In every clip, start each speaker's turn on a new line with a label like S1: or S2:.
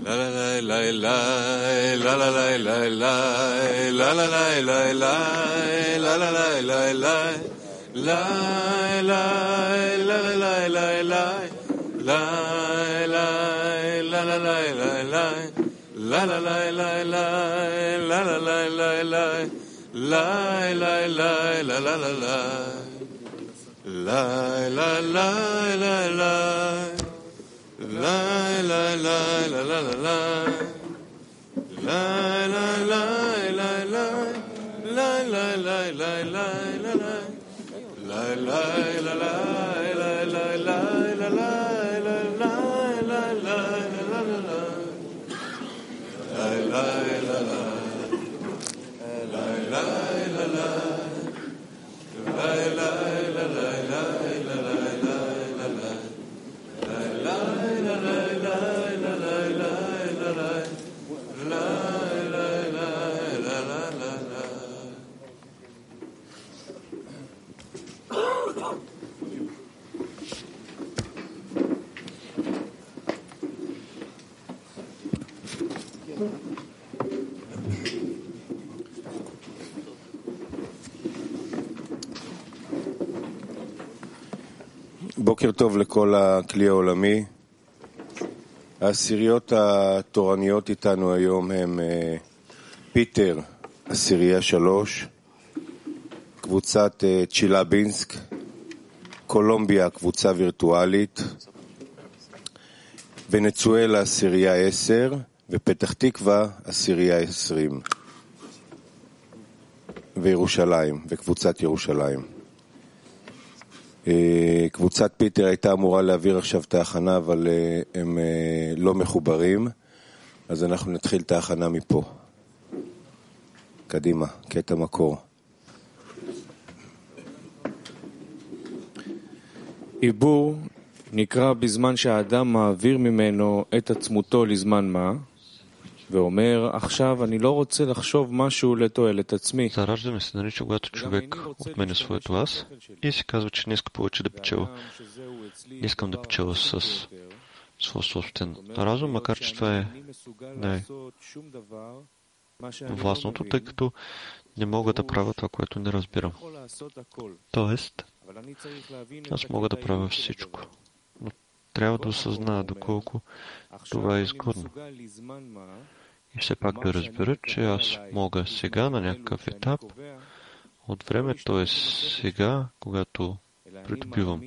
S1: בוקר טוב לכל הכלי העולמי. העשיריות התורניות איתנו היום הם פיטר, עשירייה 3, קבוצת צ'ילאבינסק, קולומביה, קבוצה וירטואלית, ונצואלה, עשירייה 10, ופתח תקווה, עשירייה 20, וירושלים, וקבוצת ירושלים. קבוצת פיטר הייתה אמורה להעביר עכשיו את ההכנה, אבל הם לא מחוברים, אז אנחנו נתחיל את ההכנה מפה. קדימה, קטע מקור.
S2: עיבור נקרא בזמן שהאדם מעביר ממנו את עצמותו לזמן מה, ואומר, עכשיו אני לא רוצה לחשוב משהו לתועלת עצמי.
S3: Зараждане се нарича, когато човек отменя своето аз и си казва, че не иска повече да печела. Не искам да печела с своя собствен разум, макар че това е най-властното, тъй като не мога да правя това, което не разбирам. Тоест, аз мога да правя всичко, но трябва да осъзная доколко това е изгодно. И все пак да разбера, че аз мога сега на някакъв етап от време, т.е. сега, когато придобивам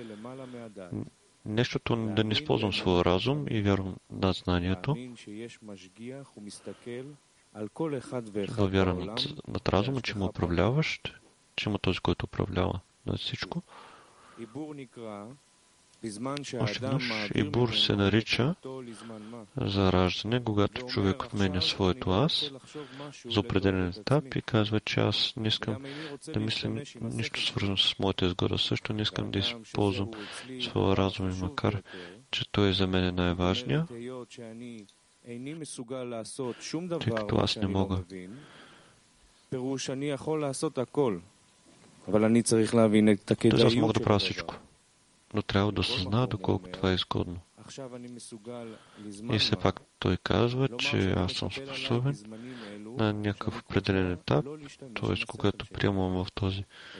S3: нещото, да не използвам своя разум и вярвам над знанието, да вярвам над разума, че има управляващ, че има този, който управлява над всичко. Още веднъж Ибур се нарича зараждане, когато човек отменя своето аз за определен етап и казва, че аз не искам да мисля нищо свързано с моята изгода. Също не искам да използвам своя разум, макар че той за мен е най-важният, тъй като аз не мога. Тоест аз мога да правя всичко, но трябва да осъзная доколко това е изгодно. И все пак той казва, че аз съм способен на някакъв определен етап, т.е. когато приемам в този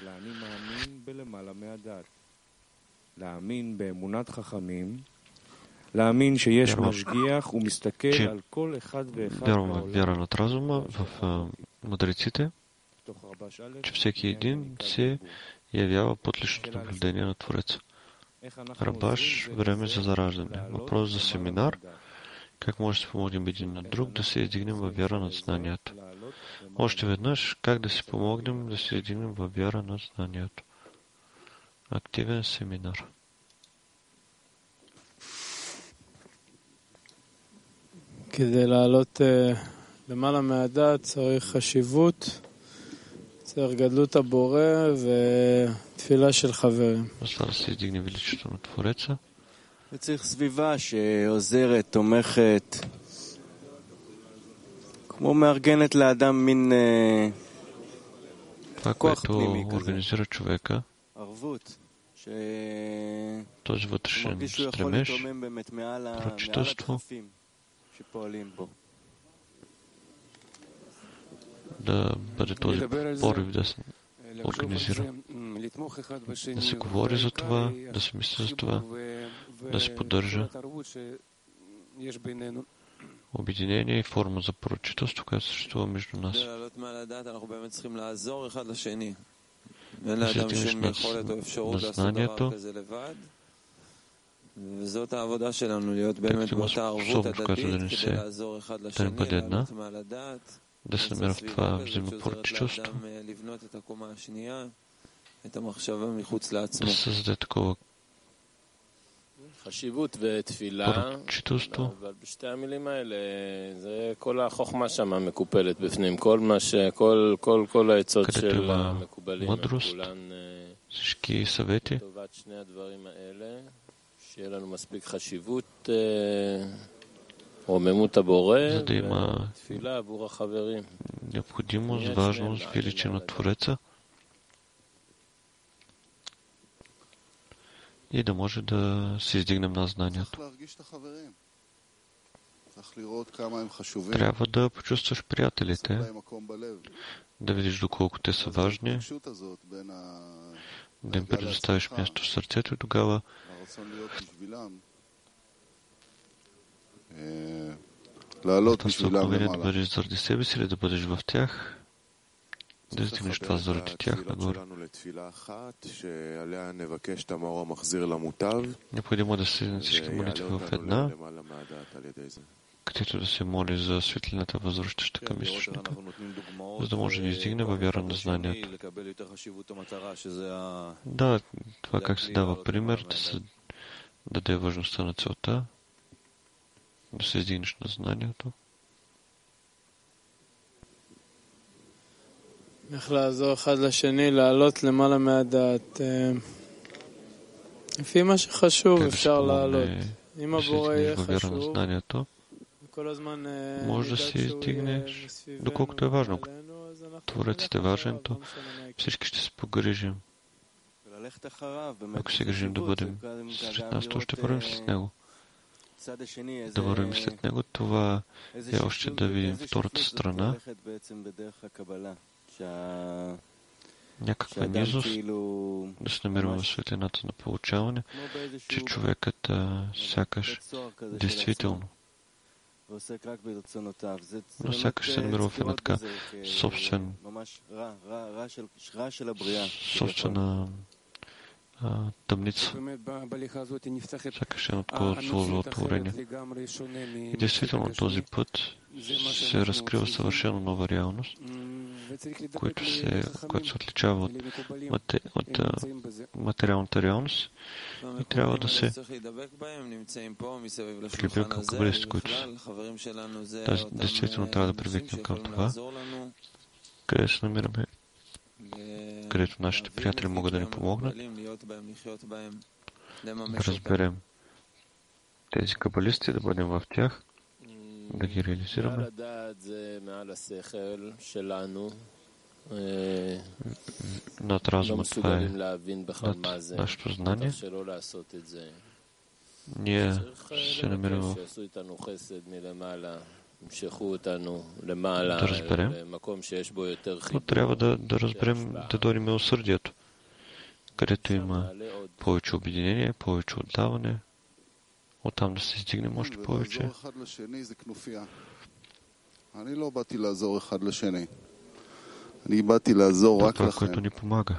S3: вярвам вяра над разума в мъдреците, че всеки един се явява под личното наблюдение на Твореца. Рабаш, време за зараждане. Въпрос за семинар. Как може да се помогнем един на друг да се издигнем във вяра над знанието? Още веднъж, как да се помогнем да се издигнем във вяра над знанието? Активен семинар.
S4: כדי לעלות למעלה מהדעת צריך חשיבות, צריך גדלות הבורא ותפילה של חברים.
S5: וצריך סביבה שעוזרת, תומכת, כמו מארגנת לאדם מין כוח פנימי כזה. ערבות.
S3: този вътрешен стремеж, прочитателство, да бъде този порив да се организира, да се говори за това, да се мисли за това, да се поддържа обединение и форма за поръчителство, която съществува между нас. Да се стигнеш на знанието, тъй като има способност, която да не бъде една, да се намира в това взаимопоръчителство, да се създаде такова
S6: חשיבות ותפילה, אבל בשתי המילים האלה, זה כל החוכמה שם מקופלת בפנים, כל העצות של המקובלים, כולן לטובת שני הדברים האלה, שיהיה לנו מספיק חשיבות, רוממות הבורא, ותפילה עבור החברים.
S3: необходимост, важност, величие на Твореца и да може да се издигнем на знанието. Трябва да почувстваш приятелите, да видиш доколко те са важни, да им предоставиш място в сърцето и тогава стълкновение да бъдеш заради себе си или да бъдеш в тях, да издигнеш това заради тях нагоре. Необходимо е да се на всички молитви в една, където да се моли за светлината, възвръщаща към източника, за да може да издигне във вяра на знанието. Да, това как се дава пример, да се даде важността на целта, да се издигнеш на знанието.
S4: איך לעזור אחד לשני לעלות למעלה מהדעת. לפי מה שחשוב אפשר לעלות. אם הבורא יהיה חשוב, כל הזמן
S3: може да се издигнеш, доколкото е важно. Творецът е важен, то всички ще се погрижим. Ако се грижим да бъдем след нас, то ще вървим след него. Да вървим след него, това е още да видим втората страна. Някаква низост, да се намираме в светлината на получаване, че човекът сякаш действително, но сякаш се намира в една така собствена тъмница. Сякаш едно такова зло творение. И действително този път се разкрива съвършено нова реалност, която се отличава от материалната реалност и трябва да се прибира към кабалистите, които са. Действително трябва да привикнем към това, къде се намираме, където нашите приятели могат да ни помогнат, да разберем тези кабалисти, да бъдем в тях, да ги реализираме. Над разума, това е над нашето знание. Ние се намираме в да разберем, но трябва да разберем, да дойдем милосърдието, където има повече обединение, повече отдаване, оттам да се издигнем още повече. Това, което ни помага.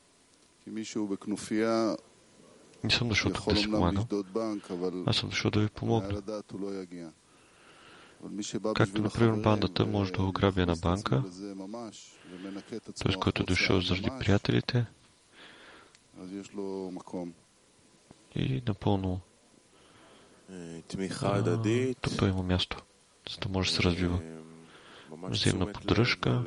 S3: Не съм дошъл да си помагам, аз съм дошъл да ви помогна. Както, например, бандата може да ограби една банка, т.е. който е дошъл заради приятелите и напълно тук той има място, за да може да се развива. Взаимна поддръжка,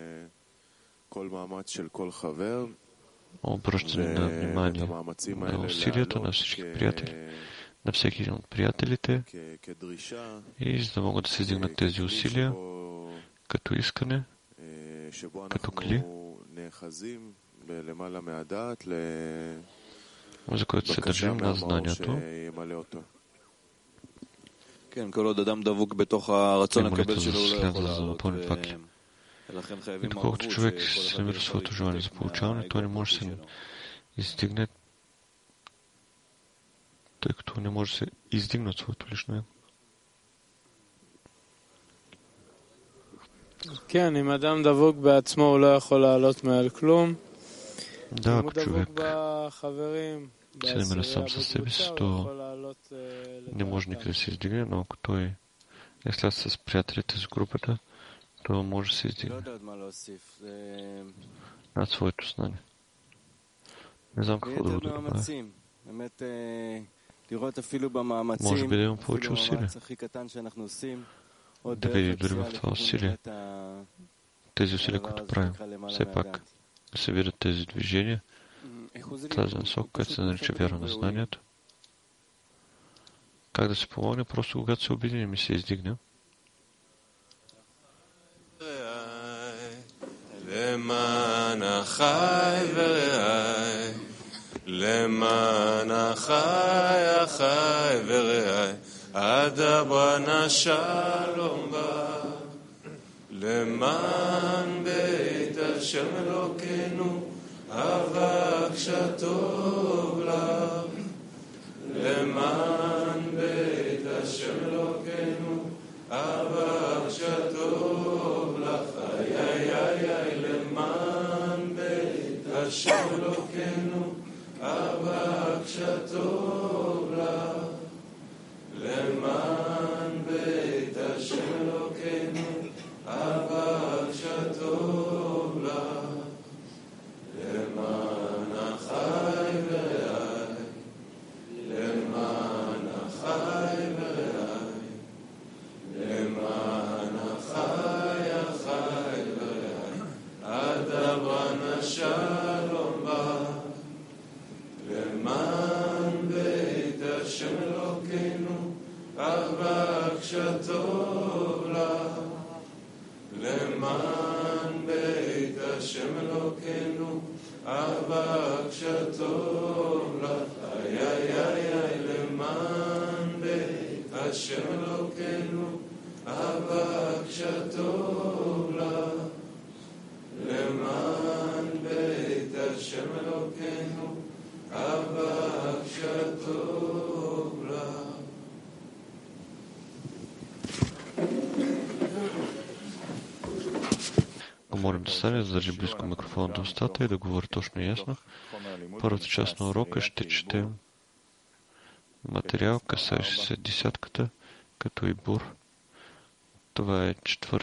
S3: обръщане на внимание на усилията на всички приятели, на всеки един от приятелите, и за да могат да се издигнат тези усилия като искане, като кли, за което се държим на знанието, молитва за сляза, за да напълни това килим. И доколкото човек се намира своето желание за получаване, той не може да се издигне, тъй като не може да се издигне от своето лично его.
S4: כן, אם אדם דבוק בעצמו הוא לא יכול לעלות מעל כלום.
S3: Да, ако човек се намира сам със себе си, то не може никъде да се издигне, но ако той е след с приятелите с групата, то може да се издигне над своето знание. Не знам какво да добавя. Може би да имам повече усилия. Да види дори в това усилие. Тези усилия, които правим. Все пак да се видят тези движения, тази насока, която се нарича вяра на знанието. Как да се помогне? Просто когато се обединим и се издигнем.
S7: למען החי ורעי, למען החי החי ורעי, אדברה שלום בא, למען בית השם אלוקינו, אבקשה טוב לך, למען בית השם אלוקינו, אבקשה טוב לך, למען בית השם אלוקינו, אבקשה טוב לך, למען בית השם אלוקינו, אבקשה טוב לך, למען החי ורעי, למען החי ורעי, למען החי החי ורעי, אדברה שלום בא, למען בית השם אלוקינו, אבקשה טוב לך, למען בית השם אלוקינו, אבקשה טוב לך, למען בית השם אלוקינו, אבקשה טוב לך, למען בית השם אלוקינו, אבקשה טוב לך.
S3: Молим да стане, да държи близко микрофона до устата и да говори точно и ясно. Първата част на урока ще четем материал, касаещ се десятката, като и бур. Това е